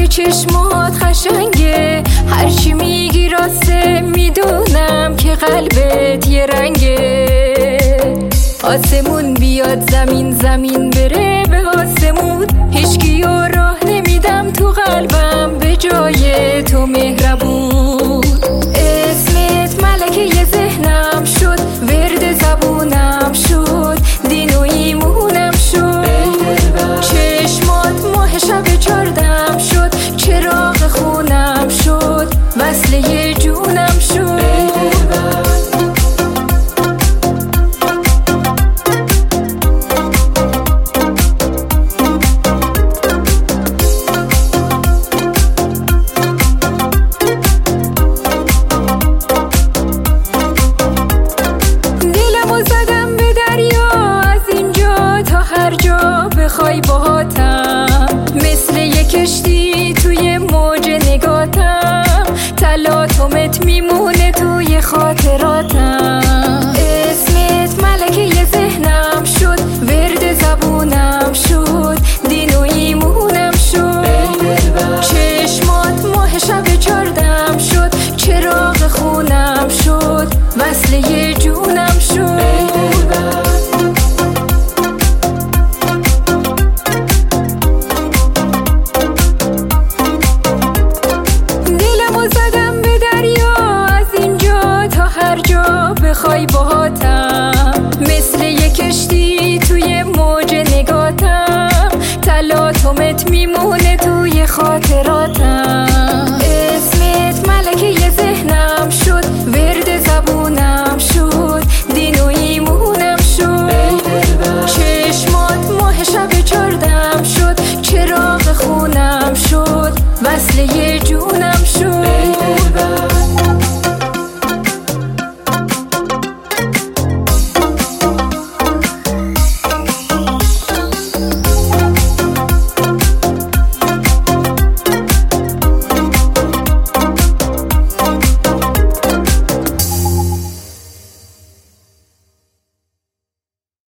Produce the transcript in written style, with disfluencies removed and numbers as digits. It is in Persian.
چشمات قشنگه، هرچی میگی راسته، میدونم که قلبت یه رنگه. آسمون بیاد زمین، زمین بره به آسمون، هیچکی راه نمیدم تو قلبم به جای تو مهربون. اسمت ملکه ذهنم شد، ورد زبونم شد، دین و ایمونم شد. چشمات ماه شب چاردم شد، چراغ خونم شد، وصله جونم شد. بخوای باهاتم مثل یک کشتی توی موج نگاتم، تلاطمت میمونه توی خاطراتم. اسمت ملکه ذهنم شد، ورد زبونم شد، دین و ایمونم شد. چشمات ماه شب چاردم شد، چراغ خونم شد، وصله جونم شد. بخوای باهاتم مثل یک کشتی توی موج نگاتم، تلاطمت میمونه توی خاطرات.